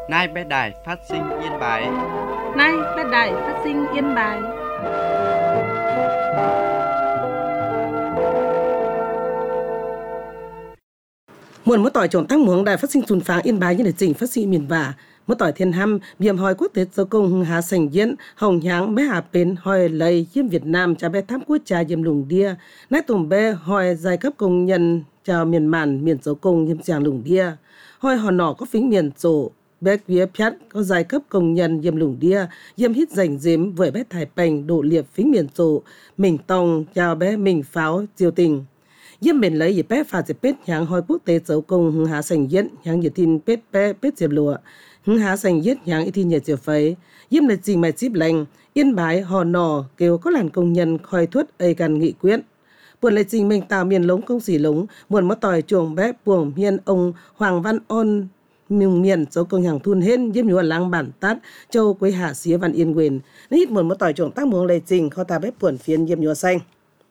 Nay bé đài phát sinh Yên Bái. Nay bé đài phát sinh Yên Bái. Muộn mỗi tỏi trồng tăng muống đài phát sinh tuần pháng Yên Bái như để chỉnh phát sinh miền vả mỗi tỏi thiên hăm biềm hỏi quốc tế châu công hưng hà sành diễn hồng nháng bé hà bên hỏi lầy chiêm Việt Nam cha bé tháp quốc trà diêm lùng đia nát tùng bé hỏi giai cấp công nhân chào miền màn miền châu công hiêm chàng lùng đia hỏi hòn nọ có phính miền chỗ bé quía piát có giai cấp công nhân diêm lùng đia diêm hít dành dếm với bé thải bành độ liệp phính miền chỗ mình tòng chào bé mình pháo chiều tình Yếm bên lấy bé phá dịp bết nhàng hỏi quốc tế châu công hưng hà sành diễn nhàng dự tin bết bé bết diệp lụa hưng hà sành diễn nhàng y thi nhật diệp phấy Yếm là trình mà chip lành Yên Bái hò nò kêu có làn công nhân khoi thuất ây căn nghị quyết buồn lại trình mình tạo miền lống công xỉ lống buồn mất tỏi chuồng bé buồng miền ông Hoàng Văn On miền châu công hàng thun hên Yếm nhúa làng bản tát châu quế hạ xía văn yên quyền nít buồn mất tỏi chuồng tác muống lại trình kho ta bé buồn phiên Yếm nhúa xanh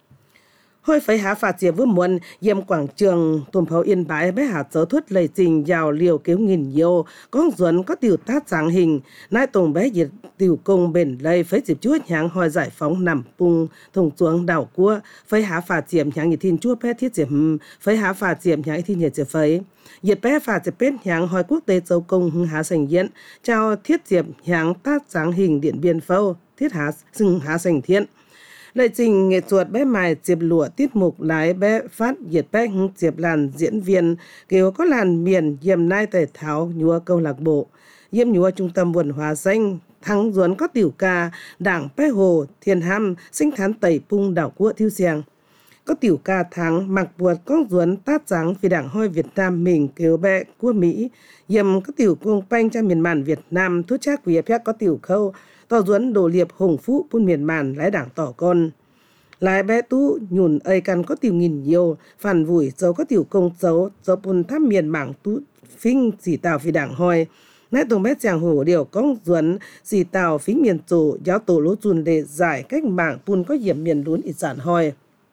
Hôi phải há phạt diệp vương muôn Yếm quảng trường tùm pháo Yên Bái bé hạt dấu thuất lầy trình giàu liều kéo nghìn nhiều con duẩn có tiểu tát sáng hình nai tùng bé diệt tiểu công bền lây phải dịp chúa nháng hoi giải phóng nằm bung thùng xuống đảo cua phải há phạt diệp nháng nhiệt thiên chúa bé thiết diệp phải há phạt diệp nháng thiên nhiệt diệp phấy nhiệt bé phạt diệp bé nháng hoi quốc tế châu công hưng há sành diễn trao thiết diệp nháng tát sáng hình điện biên phâu thiết há sừng há sành thiên Lệ trình nghệ thuật bé mài diệp lụa tiết mục lái bé phát diệt bé hưng diệp làn diễn viên kêu có làn miền Yếm nai tẩy tháo nhúa câu lạc bộ Yếm nhúa trung tâm văn hóa danh thắng duẩn có tiểu ca đảng bé hồ thiên ham sinh thán tẩy pung đảo cua thiêu xiang có tiểu ca thắng mặc buộc con duẩn tát trắng vì đảng hoi Việt Nam mình kêu bé của Mỹ Yếm có tiểu cung panh cho miền màn Việt Nam thuốc chắc vì phép có tiểu khâu tỏ duẩn đồ liệp hùng phú phun miền màn lái đảng tỏ con lái bé tú nhùn ây căn có tiểu nghìn nhiều phản vùi dấu có tiểu công dấu phun tháp miền mảng tú phinh xỉ tàu vì đảng hoi nãy tùng bé chàng hổ điều con duẩn xỉ tàu phí miền chủ giáo tổ lỗ chùn để giải cách mạng phun có hiểm miền lún ít sản hoi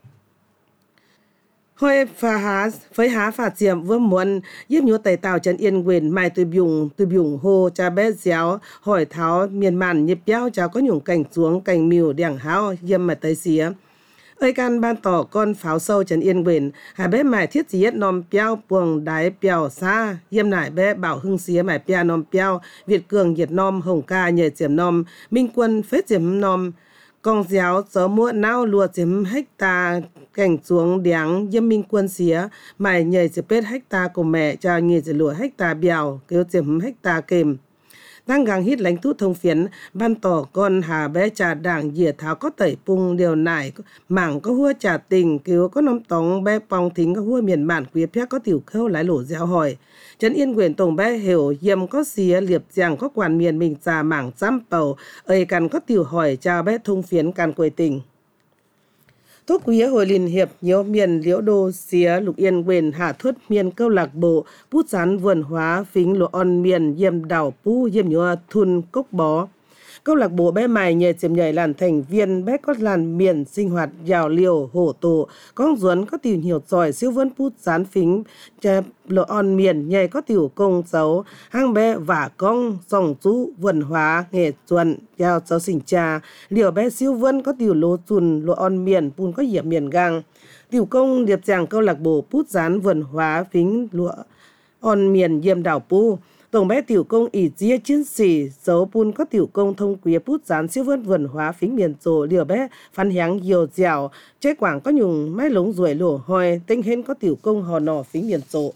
Hoi phá há phơi há phạt diệm vương muôn Yếm nhúa tẩy tàu trần yên quyền mai từ biùng hồ cha bé déo hỏi tháo miền màn nhịp béo cháu có nhung cảnh xuống cảnh miều đèng háo Yếm mà tới xía ơi can ban tỏ con pháo sâu trần yên quyền hà bé mải thiết gì hết nòm béo buồng đáy béo xa Yếm nải bé bảo hưng xía mải bia nòm béo Việt cường diệt nòm hồng ca nhờ diệm nòm minh quân phết diệm nòm con giáo gió mua nao lùa chiếm hecta cảnh xuống đéng Yếm minh quân xía mày nhảy chỉ pết hecta của mẹ cho nghề chỉ lùa hecta bèo kêu chiếm hecta kềm đang gắng hít lãnh tút thông phiến ban tỏ con hà bé trà đảng dìa tháo có tẩy pung điều nải mảng có hua trà tình kêu có nóm tóng bé pong thính có hua miền bản quý phép có tiểu khâu lái lỗ gieo hỏi Trấn Yên quyền tổng bé hiểu Yếm có xía liệp giang có quản miền mình trà mảng xăm bầu ơi cần có tiểu hỏi chào bé thông phiến can quầy tình Tốt quý hồi liên hiệp nhiều miền liễu đô xía lục yên quyền hạ thuất miền câu lạc bộ bút rán vườn hóa phính lộ on miền Yếm đảo pu Yếm nhúa thun cốc bó câu lạc bộ bé mài nhờ chiếm nhảy làn thành viên bé có làn miền sinh hoạt giàu liều hổ tổ con duẩn có tiểu nhiều giỏi siêu vân bút rán phính lộ on miền nhảy có tiểu công xấu hang bé vả con dòng chú vườn hóa nghề chuẩn giàu cháu sinh trà liều bé siêu vân có tiểu lô chùn lộ on miền pun có hiểm miền gang tiểu công điệp chàng câu lạc bộ bút rán vườn hóa phính lộ on miền Yếm đảo pu tổng bé tiểu công ỷ chia chiến sĩ dấu pun có tiểu công thông quý bút rán siêu vân vườn hóa phính miền rồ liều bé phán háng nhiều dẻo chế quảng có nhung mái lống ruồi lổ hoi tinh hên có tiểu công hò nò phính miền rồ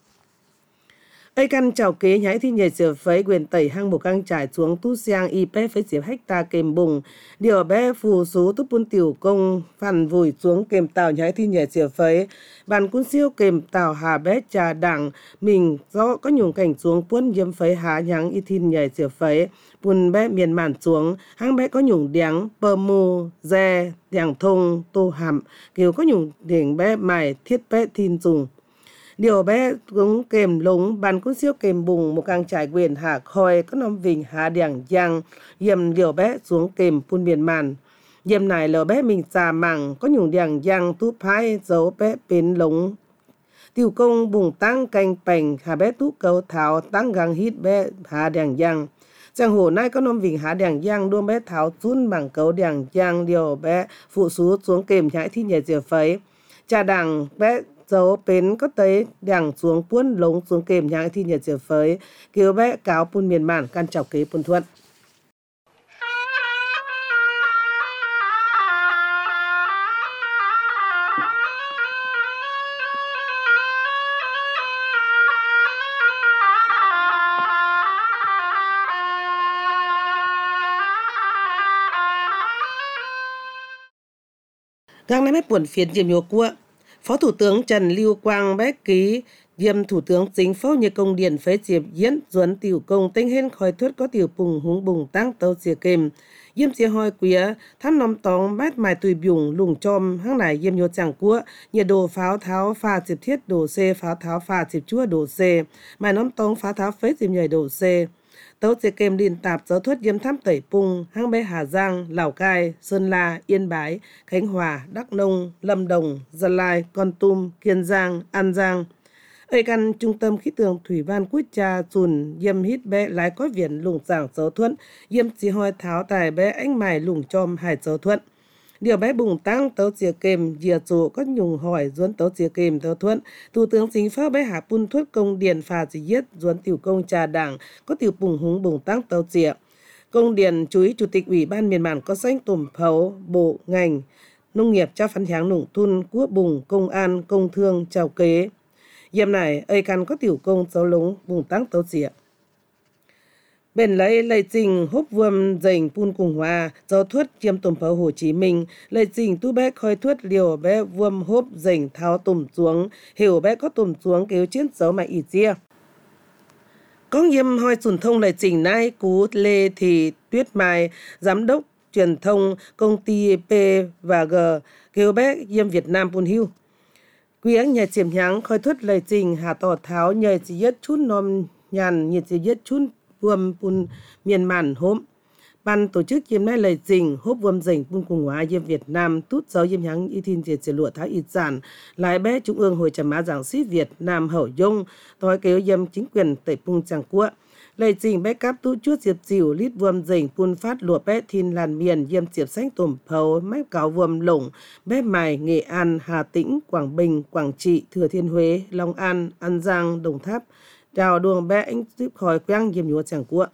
ây căn chào kế nhái thi nhảy sửa phấy quyền tẩy hang một căng trải xuống tu xiang y bé phấy diệp hecta kềm bùng điều bé phù số túc pun tiểu công phản vùi xuống kềm tàu nhái thi nhảy sửa phấy bàn cún siêu kềm tàu hà bé trà đảng mình do có nhung cảnh xuống puôn Yếm phấy há nháng y thi nhảy sửa phấy pun bé miền màn xuống hang bé có nhung đéng bờ mù dè đèng thông tô hàm kiểu có nhung đỉnh bé mài thiết bé thiên dùng điều bé cũng kèm lúng bàn cũng siêu kèm bùng một càng trải quyền hạ khoi có nóm vinh hạ đèng giang Yếm điều bé xuống kèm phun miền màn Yếm này lờ bé mình xà mảng có nhung đèng giang tú phái dấu bé bên lúng tiểu công bùng tăng canh bành hà bé tú cầu thảo tăng gang hít bé hà đèn giang giang hồ nay có nôm vịnh hà đèn giang đua bé thảo chun bằng cầu đèn giang điều bé phụ sú xuống kềm nhãi thi nhảy diệt phấy cha đằng bé dấu bến có tới đèn xuống puôn lống xuống kềm nhãi thi nhảy diệt phấy kêu bé cáo pun miền mạn căn chọc kế pun thuận. Gang này mới buồn phiền diêm nhô cua. Phó Thủ tướng Trần Lưu Quang bé ký diêm Thủ tướng Chính phủ như công điện phế diệp diễn duẩn tiểu công tinh hên khói thuyết có tiểu bùng húng bùng tăng tàu xìa kềm. Diêm xìa hoi quía thăm nóm tóng bát mài tùy bùng lùng chom hăng nải diêm nhô chẳng cua nhiệt độ pháo tháo pha diệp thiết độ C pháo tháo pha diệp chua độ C mài nóm tóng pháo tháo phế diệp nhảy độ C. Tấu xìa kềm liên tạp giáo thuật diêm thăm tẩy pung hăng bé Hà Giang, Lào Cai, Sơn La, Yên Bái, Khánh Hòa, Đắk Nông, Lâm Đồng, Gia Lai, Kon Tum, Kiên Giang, An Giang. Ây căn trung tâm khí tượng thủy văn quốc gia chùn diêm hít bé lái có viện lùng giảng giáo thuận diêm chỉ hoi tháo tài bé anh mài lùng chom hải giáo thuận. Điều bé bùng tăng tấu chia kềm dìa chủ có nhung hỏi duẩn tấu chia kềm tấu thuận. Thủ tướng Chính phủ bé hạ pun thuất công điện phà chỉ giết duẩn tiểu công trà đảng có tiểu bùng húng bùng tăng tấu chia. Công điện chú ý Chủ tịch Ủy ban miền Mạn có danh tùm phấu bộ ngành nông nghiệp cho phán tháng nông thôn quốc bùng công an công thương chào kế. Dìm này ây căn có tiểu công dấu lúng bùng tăng tấu chia. Bên lấy trình hốp vuông dành pun cùng hòa do thuất chiêm tùm pháo Hồ Chí Minh lấy trình tu bé khói thuất liều bé vuông hốp dành tháo tùm xuống hiểu bé có tùm xuống kéo chiến dấu mà ý chia. Có nghiêm hoi truyền thông lấy trình nay cú Lê Thị Tuyết Mai giám đốc truyền thông công ty P&G kéo bé nghiêm Việt Nam pun hưu. Quý nhà chiếm nháng khói thuất lấy trình hà tỏ tháo nhờ chỉ nhất chút nôm nhàn nhiệt chỉ nhất chút vuông pun miền mạn hôm ban tổ chức diêm nay lời trình hốp vuông dành pun cùng hóa diêm Việt Nam tút giáo diêm háng y thiên diệt lụa thái y sản lái bé trung ương hội trầm má giảng sĩ Việt Nam hậu dung tối kéo diêm chính quyền tẩy pung chẳng cua lời trình bé cáp tút chuốt diệp dìu lít vuông dành pun phát lụa bé thiên làn miền diêm diệp xanh tùm phấu mép cáo vuông lủng bé mài Nghệ An Hà Tĩnh Quảng Bình Quảng Trị Thừa Thiên Huế Long An An Giang Đồng Tháp đào đường bé anh tiếp khỏi quang diêm nhúa chẳng cua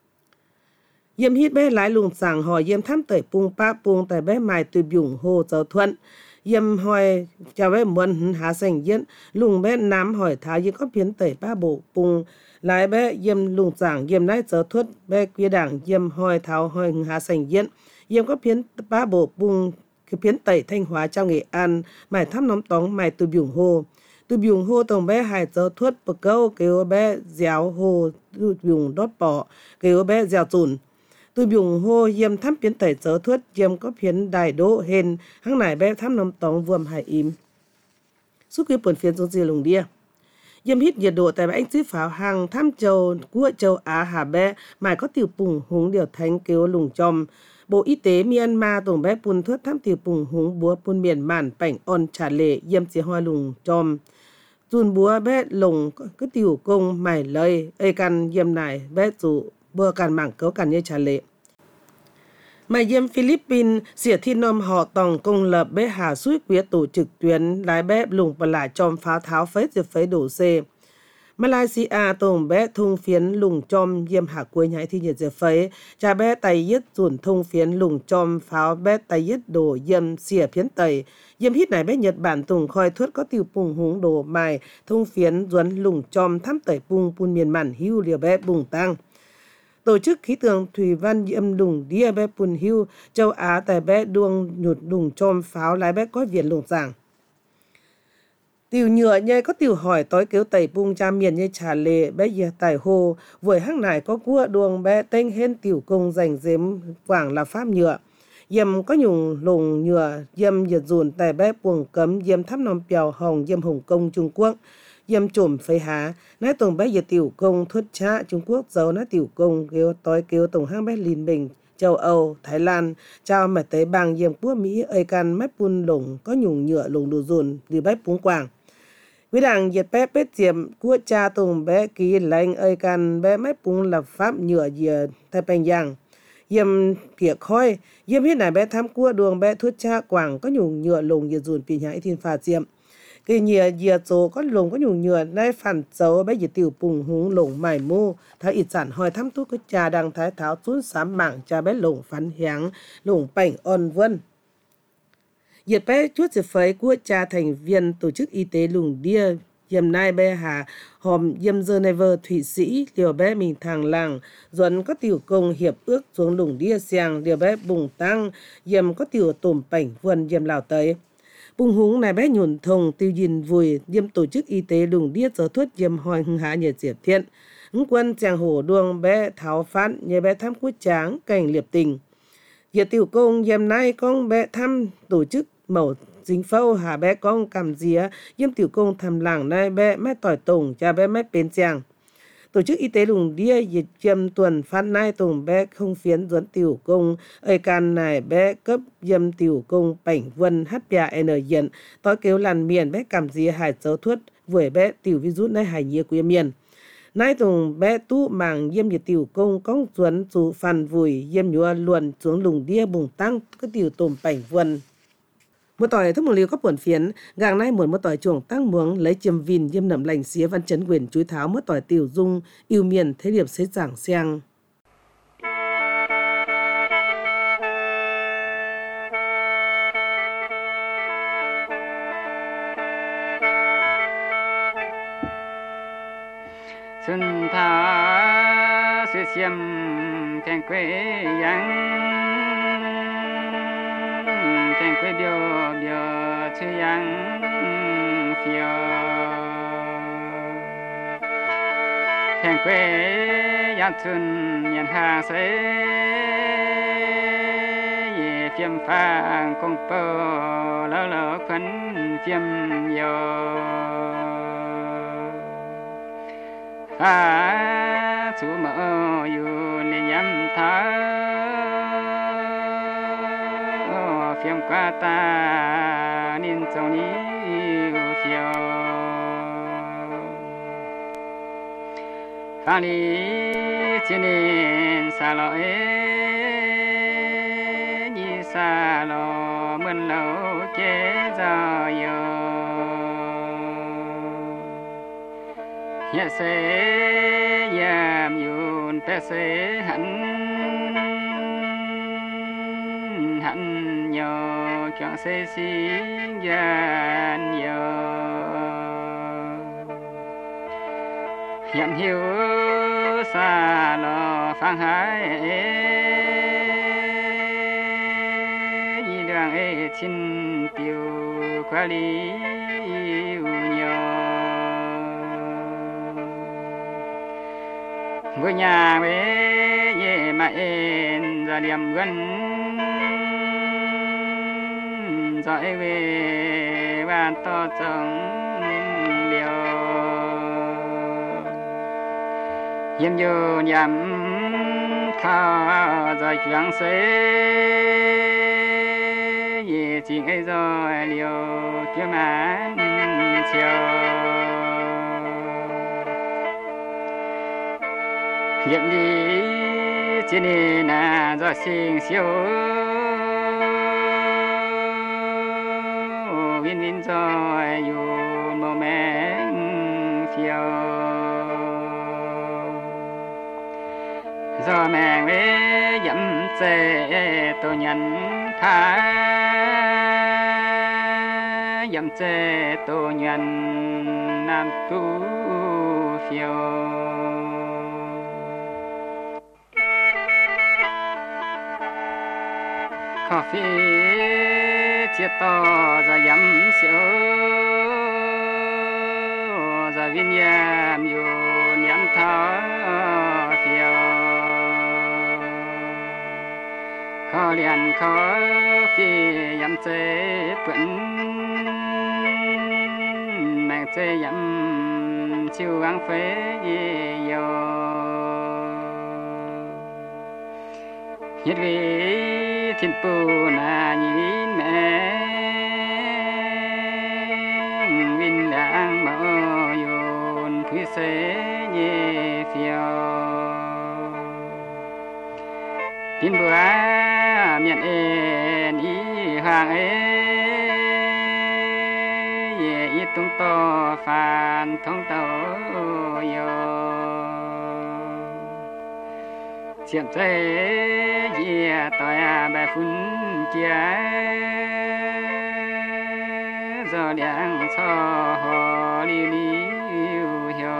diêm hít bé lái lùng sàng hỏi diêm thăm tẩy pung pa pung tại bé mài tùy bùng hồ giáo thuận diêm hỏi chào bé muôn há sành diễn lùng bé nám hỏi tháo diêm có biến tẩy pa bộ pung lái bé diêm lùng sàng diêm nái giáo thuận bé quý đảng diêm hỏi tháo hỏi há sành diễn diêm có biến pa bộ pung biến tẩy Thanh Hóa trong Nghệ An mài thăm nóm tóng mài tùy bùng hồ. Tùy bùng hô tổng bé hải giáo thuất bậc câu kêu bé dẻo hồ tùy bùng đốt bỏ kêu bé dẻo chùn. Tùy bùng hô diêm thăm biến tẩy giáo thuất diêm có phiến đài đỗ hên hăng nải bé thăm nông tóng vuông hải im. Suốt quý buồn phiến xuống dìa lùng đia. Diêm hít nhiệt độ tại bé anh xếp pháo hàng thăm châu của châu Á hà bé mải có tiểu bùng húng điều thánh kêu lùng chom. Bộ Y tế Myanmar tổng bé pun thuất thăm tiểu bùng húng búa pun miền mạn bảnh on trả lệ diêm chỉ hoa lùng chom. Dùn búa bé lùng cứ tiểu công mải lời ây căn diêm này bé dụ bơ càn mảng cấu càn như trả lệ. Mày diêm Philippines xỉa thi nôm họ tòng công lập bé hà suýt quía tổ trực tuyến lái bé lùng và lại chom pháo tháo phế diệp phế đổ C. Malaysia tổng bé thung phiến lùng chom diêm hạ cuối nhảy thi nhiệt diệp phế cha bé tay yết dùn thung phiến lùng chom pháo bé tay yết đổ diêm xỉa phiến tẩy. Diêm hít này bé Nhật Bản tùng khoi thuất có tiểu bùng húng đồ mài thông phiến duẩn lùng chom thăm tẩy bùng pun miền mạn hưu liều bé bùng tăng. Tổ chức khí tượng thủy văn diêm lùng đia bé pun hưu châu Á tại bé đuông nhụt lùng chom pháo lái bé có viện lùng giảng. Tiểu nhựa nhây có tiểu hỏi tối kéo tẩy bung cha miền như trà lệ bé dìa tải hồ vội hăng nải có cua đuông bé tên hên tiểu công dành dếm quảng là pháp nhựa. Diêm có nhung lùng nhựa diêm nhiệt dùn tại bé buồng cấm diêm thắp nòng bèo hồng diêm Hồng Kông Trung Quốc diêm trộm phế há nái tổng bé nhiệt tiểu công thuất trá Trung Quốc giấu nái tiểu công kêu tối kêu tổng hang bé Liên Bình châu Âu Thái Lan trao mà tới bang diêm quốc Mỹ ơi can mép pun lùng có nhung nhựa lùng đồ dùn đi bé Púng Quảng Quý đảng diệt bé bết diệm của cha tùng bé ký lệnh ơi can bé mấy bùng lập pháp nhựa dìa Thái Bình Giang. Yếm phía khói, yếm hết này bé tham cua đường bé thuốc cha quảng có nhung nhựa lùng dìa dùn pì nhãi thiên phà diệm. Cái nhựa dìa chỗ có lùng có nhung nhựa nay phản dấu bé dìa tiểu bùng húng lùng mải mô. Thái ít sản hỏi thăm thuốc của cha đang thái tháo xuống sám mạng cha bé lùng phán hiáng lùng bảnh ôn vân. Diệt bé chút diệt phấy của cha thành viên tổ chức y tế lùng đia yếm nai bé hà hòm yếm Geneva Thụy Sĩ liều bé mình thằng làng duẩn có tiểu công hiệp ước xuống lùng đia xiang liều bé bùng tăng yếm có tiểu tổm bảnh vườn yếm lào tới bùng húng này bé nhuần thông tiêu dìn vùi yếm tổ chức y tế lùng đia giờ thuốc yếm hỏi hưng hạ nhiệt diệt thiện hứng quân chàng hổ đuông bé tháo phát nhờ bé thăm quốc tráng cảnh liệp tình diệt tiểu công yếm nai con bé thăm tổ chức mẫu dính phâu hà bé con cầm día yếm tiểu công thầm làng nay bé mẹ tỏi tổng cha bé mẹ bến chàng tổ chức y tế lùng đia dịch yếm tuần phát nay tổng bé không phiến dẫn tiểu công ơi can này bé cấp yếm tiểu công bảnh vân hát bia n diện tối kêu làn miền bé cầm día hải dấu thuất vừa bé tiểu virus nay hải nhia của miền nay tổng bé tu màng yếm nhiệt tiểu công công duẩn chủ phàn vùi yếm nhua luồn xuống lùng đia bùng tăng cái tiểu tổm bảnh vân một tỏi thức một liều có buồn phiến gàng nay một tỏi chuồng tăng muống lấy châm vin yếm nẩm lành xía văn chấn quyền chuối tháo một tỏi tiểu dung yêu miền thế điệp xế giảng xiang xuân thả sẽ xiêm kèn quê yang kèn quê biểu biểu chữ yang phiêu kèn quê yang xuân nhận hàng sẽ phiêm phang công bơ lỡ lỡ khấn phiêm yo chú mơ yu li nhâm thơ phiêm qua ta nên trong ní phiêu phá lý chỉ nên xa lọ như xa lọ mơn lâu kế giờ yo hiện sẽ yam yun pe sẽ hẳn hẳn nhờ chẳng sẽ xin gian nhờ hiện hiếu xa lò phang hải y đường ấy xin tiêu qua lý nhờ với nhà với ye mà en ra điểm gần dõi về ban to trong liều yếm yo nhắm kha rồi choáng sẽ ye chỉ ngay rồi liều kia mà chiều hiện đi chỉ nên là do sinh siêu vinh vinh rồi dù màu mẹ phiêu do mẹ với dẫm xe tôi nhận tha dẫm xe tôi nhận nam tu phiêu cà phê chia to ra yếm xíu ra viên yam yu nhắm thở phiêu khó liền khó phi yếm chế vẫn mang chế yếm chiêu ăn phế yo nhất vì thiên phụ là nhìn mẹ vinh đang mở vàng ấy ye tung to phàn thông tàu yo chiếm trái ye toa bài phun chia giờ đang cho họ đi hiểu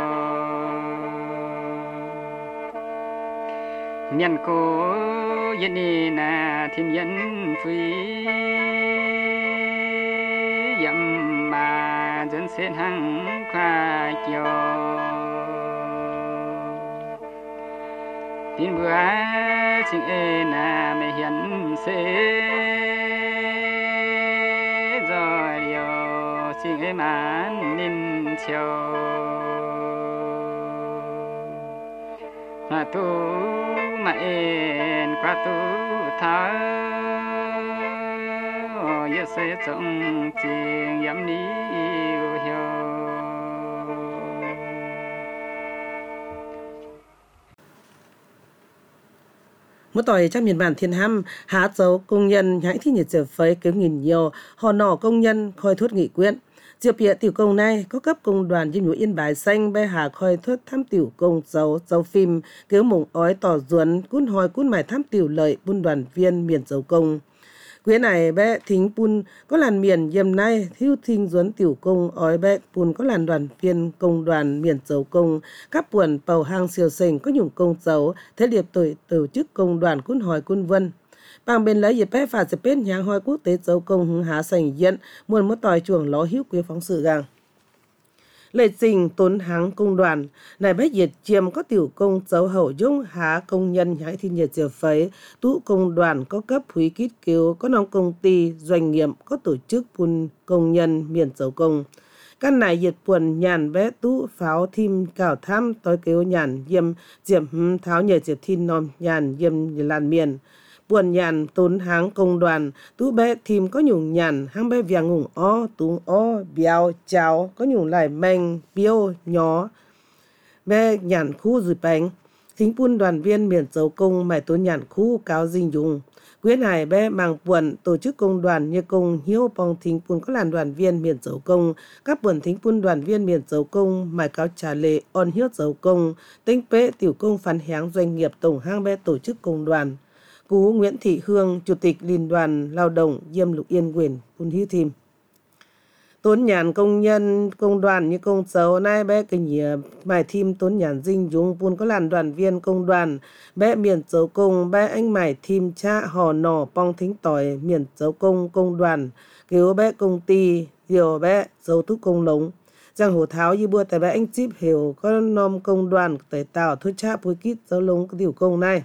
miền cô yên đi na thiên nhân phi dầm mà dân sen hăng khoa chiều tin bữa chinh ê na mẹ hiền sẽ rồi điều chinh ê mãn nín chiều mà tu mà em qua tu tháo yêu sẽ trong chuyện yếm ní hiểu Mỗi tối trong miền bản Thiên Ham, há dấu công nhân hãy thi nhiệt trở phấy cứu nghìn nhiều, họ nỏ công nhân khôi thuốc nghị quyết. Diệp bịa tiểu công này có cấp công đoàn Diêm Nhũ Yên Bái xanh bè hà khôi thuốc tham tiểu công dấu phim cứu mộng ói tỏ duẩn cún hồi cún mải tham tiểu lợi buôn đoàn viên miền dấu công. Quế này bé thính pun có làn miền dầm nay thiếu thinh duẩn tiểu công ói bé pun có làn đoàn viên công đoàn miền dấu công các buồn bầu hang siêu sình có nhung công dấu thế liệp tuổi tổ chức công đoàn cún hồi cún vân. Bằng bên lấy dịp bé phạt dịp bên nhang hoi quốc tế dấu công hứng há sành diện muôn mất tòi chuồng ló hiếu quế phóng sự gang. Lệ trình tốn háng công đoàn, này bé diệt chiêm có tiểu công dấu hậu dung há công nhân hãy thiên nhiệt diệt phấy, tụ công đoàn có cấp húy kít cứu, có nông công ty, doanh nghiệp, có tổ chức pun công nhân miền dấu công. Các này diệt buồn nhàn bé tụ pháo thim cào tham tối cứu nhàn diêm diệm tháo nhờ diệt thiên nòm nhàn diêm làn miền. Buồn nhàn tốn háng công đoàn, tú bé thìm có nhung nhàn, hang bé viang ngùng o, tung o, biao, cháo, có nhung lại manh, biêu, nhỏ, bé nhàn khu rùi bánh. Thính pun đoàn viên miền dấu công mải tốn nhàn khu cáo dinh dùng. Quyết này bé mang buồn tổ chức công đoàn như công hiếu bong thính pun có làn đoàn viên miền dấu công. Các buồn thính pun đoàn viên miền dấu công mải cáo trả lệ on hiếu dấu công. Tinh bế tiểu công phán háng doanh nghiệp tổng hang bé tổ chức công đoàn. Cú Nguyễn Thị Hương, Chủ tịch Liên đoàn Lao động Diêm Lục Yên quyền Pun Hiếu Thìm. Tốn nhàn công nhân công đoàn như công dấu nay bé cái nhỉ mải thìm tốn nhàn dinh dung pun có làn đoàn viên công đoàn bé miền dấu công bé anh mải thìm cha hò nỏ pong thính tỏi miền dấu công đoàn cứu bé công ty hiểu bé dấu thúc công lống giang hồ tháo như bua tại bé anh chip hiểu có nom công đoàn tẩy tạo thôi cha bùi kít dấu lống cái tiểu công này.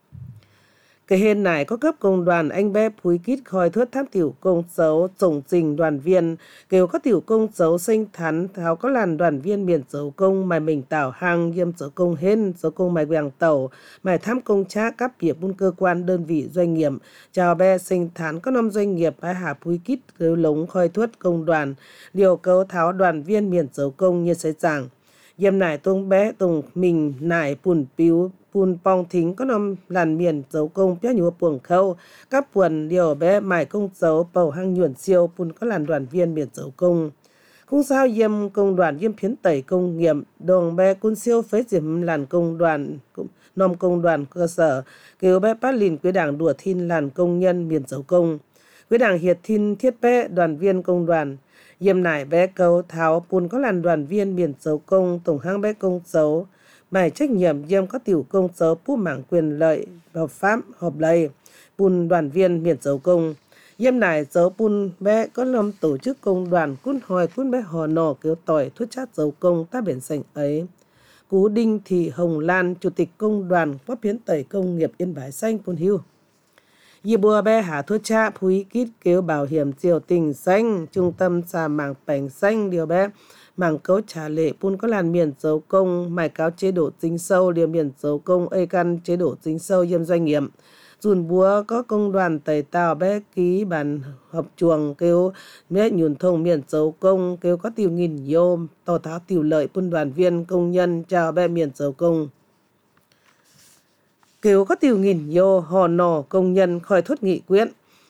Cái hên này có cấp công đoàn anh bé phúi kít khoi thớt tháp tiểu công dấu tổng trình đoàn viên kêu có tiểu công dấu sinh thắn tháo có làn đoàn viên miền dấu công mày mình tảo hàng yêm dấu công hên dấu công mày quàng tàu mày tham công trá các việc buôn cơ quan đơn vị doanh nghiệp chào bé sinh thắn có 5 doanh nghiệp ai hà phúi kít kêu lống khoi thớt công đoàn điều cấu tháo đoàn viên miền dấu công như sẽ giảng yêm nải tung bé tung mình nải pùn piu pun pong thính có 5 làn miền dấu công bé nhúa buồng khâu các buồn điều bé mải công dấu bầu hang nhuận siêu pun có làn đoàn viên miền dấu công cũng sao yêm công đoàn yêm phiến tẩy công nghiệp đồng bé cun siêu phế diệm làn công đoàn nom công đoàn cơ sở kêu bé phát lìn quý đảng đùa thiên làn công nhân miền dấu công quý đảng hiệt thiên thiết bé đoàn viên công đoàn yêm nải bé cấu tháo pun có làn đoàn viên miền dấu công tổng hang bé công dấu mải trách nhiệm yêm có tiểu công dấu pu mảng quyền lợi hợp pháp hợp lệ pun đoàn viên miền dấu công yêm nải dấu pun bé có 5 tổ chức công đoàn cún hồi cún bé hò nò kêu tỏi thuốc chát dấu công ta biển sành ấy Cú Đinh Thị Hồng Lan Chủ tịch công đoàn pháp phiến tẩy công nghiệp Yên Bái xanh Pun Hiu Dì bùa bé hạ thuốc cha phúi kít kêu bảo hiểm diều tình xanh trung tâm xà mảng bánh xanh điều bé mảng cấu trả lệ pun có làn miền dấu công mải cáo chế độ chính sâu điều miền dấu công ê căn chế độ chính sâu yêm doanh nghiệp dùn búa có công đoàn tẩy tàu bé ký bản hợp chuồng kêu bé nhuần thông miền dấu công kêu có tiêu nghìn vô tỏ tháo tiểu lợi pun đoàn viên công nhân chào bé miền dấu công kêu có tiêu nghìn vô hò nò công nhân khỏi thốt nghị quyết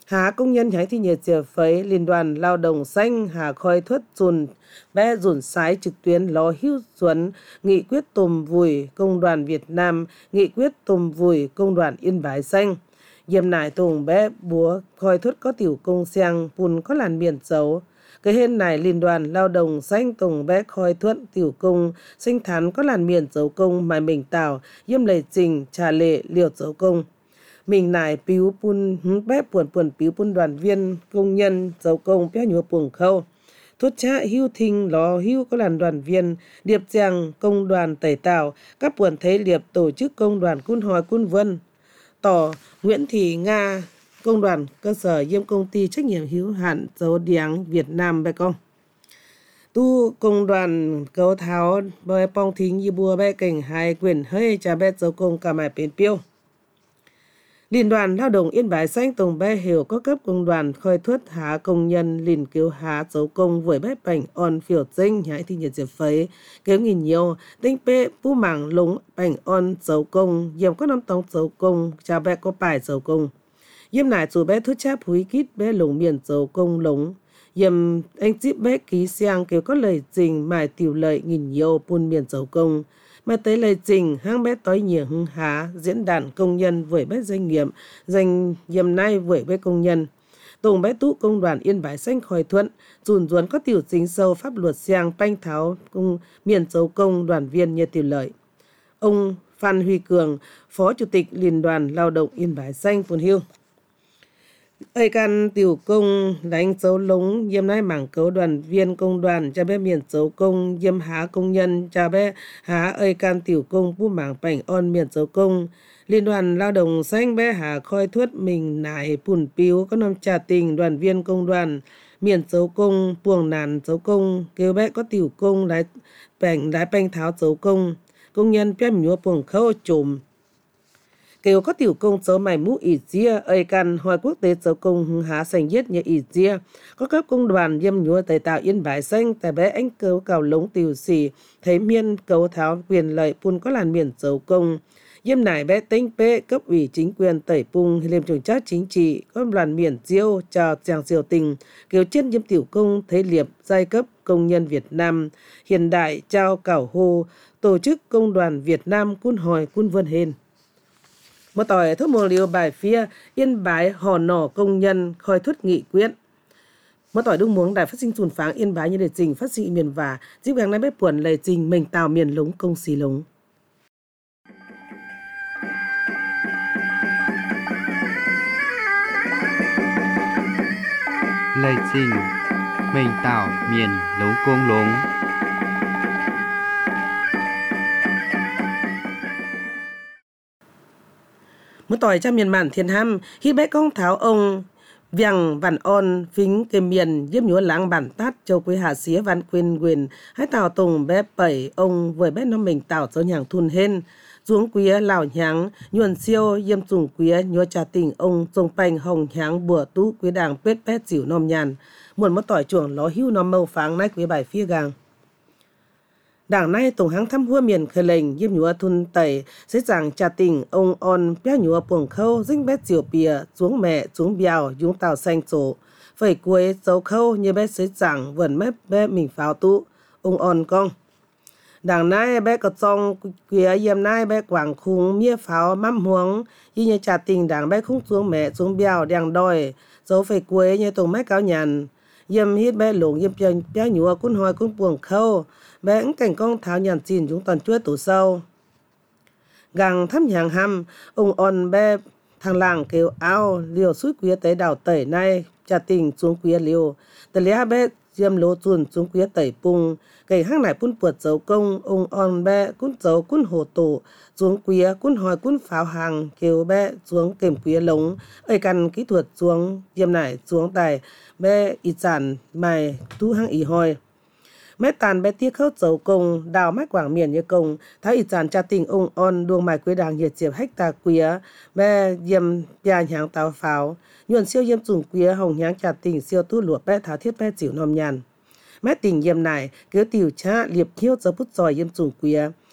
Há công nhân hãy thì nhiệt diệp phấy liên đoàn lao động xanh hà khoi thuất dùn bé dùn sái trực tuyến lò hữu xuân nghị quyết tùm vùi công đoàn Việt Nam nghị quyết tùm vùi công đoàn Yên Bái xanh dìm nải tùng bé búa khoi thuất có tiểu công xiang pun có làn biển dấu cái hên này liên đoàn lao động xanh tùng bé khoi thuận tiểu công sinh thán có làn miền dấu công mà mình tạo dìm lệ trình trà lệ liều dấu công mình nải piu pun bé puồn piu pun đoàn viên công nhân dấu công bé nhúa puồng khâu thốt cha hưu thinh lò hưu có làn đoàn viên điệp giang công đoàn tẩy tạo các buồn thế liệp tổ chức công đoàn cun hòi cun vân tỏ Nguyễn Thị Nga công đoàn cơ sở diêm công ty trách nhiệm hữu hạn dấu điáng Việt Nam bé công tu công đoàn cấu tháo bé pong thính như bùa bé cảnh hai quyền hơi cha bé dấu công cả mải bền piêu Liên đoàn lao động Yên Bái xanh tùng bé hiểu có cấp công đoàn khoi thuất há công nhân liền cứu há dấu công với bé bảnh on phiểu dinh hãy thì nhiệt diệp phấy kéo nghìn nhiều tinh bê pu mảng lúng bảnh on dấu công diệm có năm tông dấu công cha bé có bài dấu công diệm nải chủ bé thuất cháp húi kít bé lủng miền dấu công lúng diệm anh chip bé ký xiang kéo có lời trình mài tiểu lợi nghìn nhiều pun miền dấu công mà tới lời trình hang bé tối nhiều hưng há diễn đàn công nhân với bé doanh nghiệp dành dìm nay với bé công nhân tùng bé tụ công đoàn Yên Bái xanh khoi thuận dùn duốn có tiểu chính sâu pháp luật xiang panh tháo công miền dấu công đoàn viên như tiểu lợi ông Phan Huy Cường phó chủ tịch liên đoàn lao động Yên Bái xanh phun hiu ơi can tiểu công đánh dấu lống diêm nay mảng cấu đoàn viên công đoàn cha bé miền dấu công diêm há công nhân cha bé há ơi can tiểu công pu mảng bảnh on miền dấu công liên đoàn lao động xanh bé há khoi thuất mình nải pùn piu có năm trà tình đoàn viên công đoàn miền dấu công puồng nàn dấu công kêu bé có tiểu công lái bảnh tháo dấu công nhân bé nhúa puồng khâu chùm kêu có tiểu công dấu mày mũ ỉ chia ơi can hội quốc tế dấu công hưng há xanh giết như ỉ chia có cấp công đoàn diêm nhúa tẩy tạo Yên Bái xanh tại bé anh cấu cào lống tiểu xỉ thấy miên cấu tháo quyền lợi pun có làn miền dấu công diêm nải bé tinh pê cấp ủy chính quyền tẩy pung liêm trường trách chính trị có làn miền diêu chào chàng diều tình kêu trên diêm tiểu công thấy liệp giai cấp công nhân Việt Nam hiện đại trao cảo hô tổ chức công đoàn Việt Nam cun hòi cun vân hên một tỏi thuốc mùa liều bài phía Yên Bái hò nỏ công nhân khoi thuất nghị quyết một tỏi đúng muống đài phát sinh trùn pháng Yên Bái như đề trình phát sinh miền và dịp hàng nay bếp buồn lời trình mình tàu miền lống công xì lống lời trình mình tạo miền lống công lống một tỏi trong miền mạn thiên ham khi bé công tháo ông viằng vạn on phính cái miền giúp nhúa láng bản tát châu quý hạ xía văn quyền quyền hãy tạo tùng bé bảy ông với bé nó mình tạo dấu nhàng thun hên xuống quý lào nháng nhuần siêu yêm trùng quý nhúa trà tình ông trông bành hồng nháng bùa tú quý đàng pết pét xỉu nôm nhàn muộn một tỏi chuồng ló hưu nóm mâu pháng nái quý bài phía gang đảng nay tổng hãng thăm hua miền khởi lệnh yếm nhúa thun tẩy sẽ rằng trà tình ông on bé nhúa puồng khâu dinh bé chiều bìa xuống mẹ xuống biào dung tàu xanh sổ phẩy cuối dấu khâu như bé sẽ rằng vườn mép bé mình pháo tụ ông on con đảng nay bé có trong quía yếm nay bé quảng khung mía pháo mắm huống y như trà tình đảng bé không xuống mẹ xuống biào đèn đòi dấu phẩy cuối như tổng mét cáo nhàn yếm hít bé lủng yếm chân bé nhúa cún hoi cún puồng khâu bé cảnh công tháo nhàn xin chúng toàn chuối tủ sâu gàng thăm nhàng hăm ông on bé thằng làng kêu áo liều suối quía tới đào tẩy nay trà tình xuống quía liều tờ lẽ bé diêm lô chuồn xuống quía tẩy pung cảnh hang này pun puột dấu công ông on bé cún dấu cún hồ tổ xuống quía cún hòi cún pháo hàng kêu bé xuống kèm quía lống ơi căn kỹ thuật xuống diêm này xuống tài bé ít sản mày thu hang ý hoi mấy tàn bé tiếc khớt dấu công đào mách quảng miền như công thái ít dàn cha tình ông on đuông mài quế đàng nhiệt diệp hách tà quía bé diêm bia nháng táo pháo nhuần siêu diêm trùng quía hồng nháng cha tình siêu tu lụa bé tháo thiết bé chịu nòm nhàn mấy tình diêm này cứ tiểu cha liệp khiêu dấu bút giỏi diêm trùng quía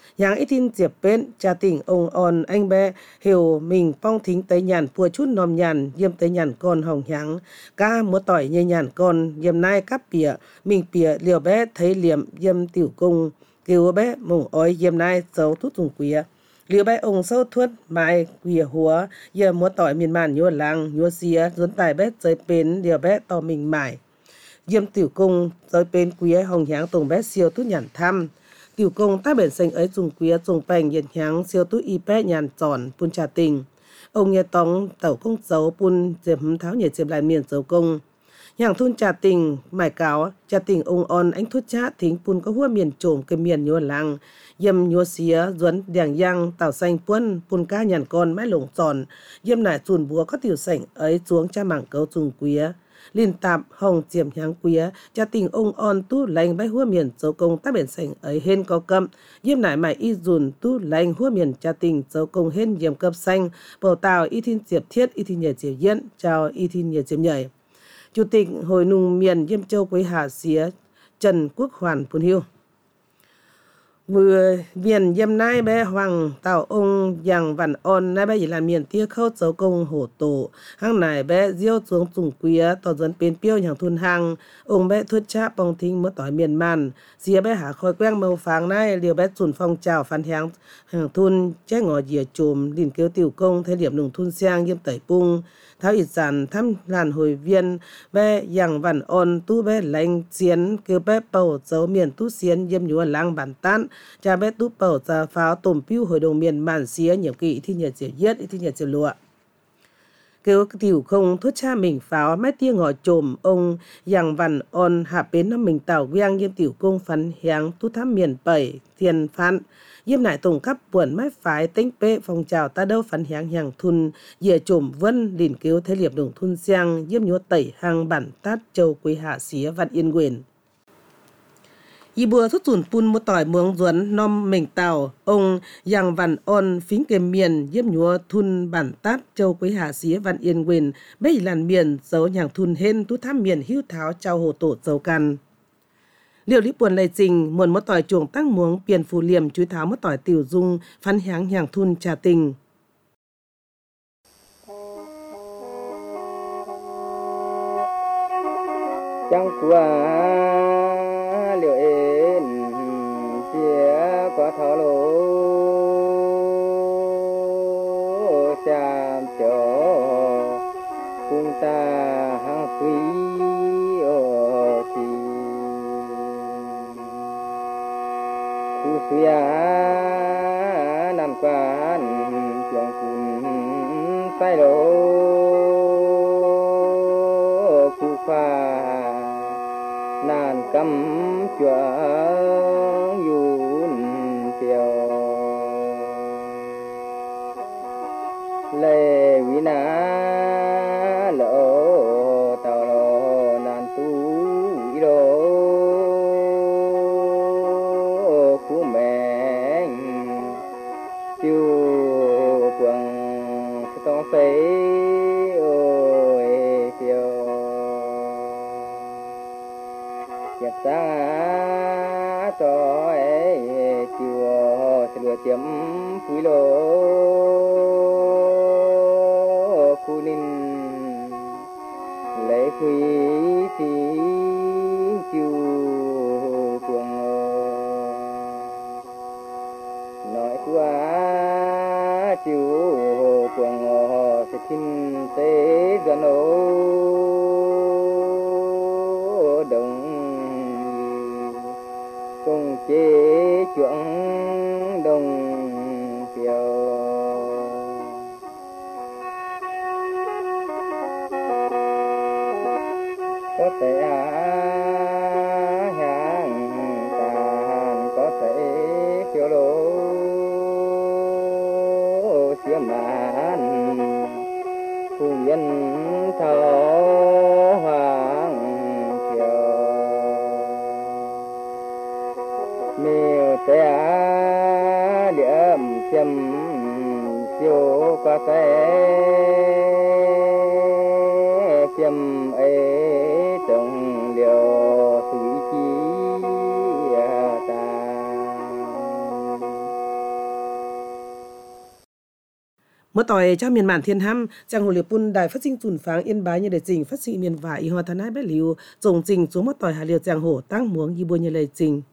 Yang ít tin diệp bên cha tỉnh ông on anh bé hiểu mình phong thính tới nhàn pua chút nòm nhàn yếm tới nhàn con hồng háng ca múa tỏi như nhàn con yếm nai cắp pìa mình pìa liều bé thấy liềm yếm tiểu cung kêu bé mùng ói yếm nai dấu thút dùng quía liều bé ông sâu thuất mai quìa húa yếm múa tỏi miền màn nhua làng nhua xía dốn tài bé giới bên liều bé to mình mải yếm tiểu cung giới bên quía hồng háng tùng bé siêu tút nhàn thăm tiểu công ta biển xanh ấy dùng quía dùng bành nhiệt nháng siêu tú y bé nhàn tròn pun trà tình ông nghe tống tàu công dấu pun diệm tháo nhiệt diệm lại miền dấu công nhàng thun trà tình mải cáo trà tình ông on anh thút chát thính pun có hua miền trộm cái miền nhua làng yêm nhua xía duấn đèng giang tàu xanh puân pun ca nhàn con mái lồng tròn yêm nải chùn búa có tiểu sảnh ấy xuống cha mảng cấu dùng quía liên tạm hồng diệm nháng quía cha tình ông on tu lành bái hua miền dấu công tác biển sảnh ấy hên có câm yếm nải mải y dùn tu lành hua miền cha tình dấu công hên yếm cấp xanh bầu tàu y thiên diệp thiết y thiên nhật diệp diễn chào y thiên nhật diệp nhảy chủ tịch hội nùng miền Diêm Châu Quế Hà xía Trần Quốc Hoàn Phun Hiêu vừa miền Diêm Nai bé Hoàng tàu ông Giàng Văn On nai bé chỉ là miền tia khâu dấu công hổ tổ hang này bé diêu xuống dùng quía tỏ dẫn bên piêu nhàng thun hang ông bé thuyết cháp bong thính mất tỏi miền màn xía bé hạ khói quang màu phàng nai liều bé chuẩn phong trào phán hàng hàng thun che ngõ dìa chùm đỉnh kêu tiểu công thế điểm nùng thun sang yêm tẩy pung tháo ít giản thăm làn hồi viên bé Giàng Văn On tu bé lành xiến kêu bé bầu dấu miền tu xiến yêm nhúa lang bản tán cha bé tu bầu ra pháo tổm piu hội đồng miền màn xía nhiệm kỳ thi nhật diệu yết thi nhật diệu lụa kêu tiểu không thốt cha mình pháo mái tia ngõ trồm ông Giàng Văn On hạ bến năm mình tàu giang yêm tiểu công phấn hiáng tu thám miền bảy thiền phán yêm nại tổng cấp buồn mái phái tính bệ phong trào ta đâu phấn hiáng hàng thun dìa trồm vân đỉnh kêu thế liệp đồng thun giang yêm nhúa tẩy hàng bản tát châu Quế Hạ xía Văn Yên Quyền y bùa thút chùn pun một tỏi muống duấn nom mình tàu ông Giàng Văn On phính kềm miền yếm nhúa thun bản tát châu Quế Hà xía Văn Yên Quyền bây làn miền dấu nhàng thun hên tú thám miền hữu tháo trao hồ tổ dấu căn liệu lý buồn lầy trình muôn một tỏi chuồng tăng muống biển phù liềm chúi tháo một tỏi tiểu dung phán háng nhàng thun trà tình chẳng qua liệu ên chia qua thảo lô chạm cho cùng ta hàng quý ô chi thu suya nam quan chuông cùng sai lô khu pha nàn cắm chuông yun tiêu lệ vi na lỗ tàu lỗ nàn tu lỗ khu mẹ tiêu quăng tông phế ôi tiêu chặt xa cho ấy chùa lừa tiệm phúi lô khu ninh lấy phúi thì chiều cuồng nói qua chiều cuồng sẽ xin tế gần ô đồng công chế chuộng đồng kiều có thể hàng tàn có thể phiêu lô xiêm mãn phu nhân thọ hoàng kiều miêu té điểm châm siêu qua xe châm ấy trồng liều suy chi ta Mỗi tỏi cho miền mạn thiên hăm chàng hồ liệp bun đại phát sinh tùn pháng yên bái như để trình phát sinh miền vải y hoa thân hai bé liu trồng trình xuống mỗi tỏi hà liều chàng hồ tăng muống y bua như lời trình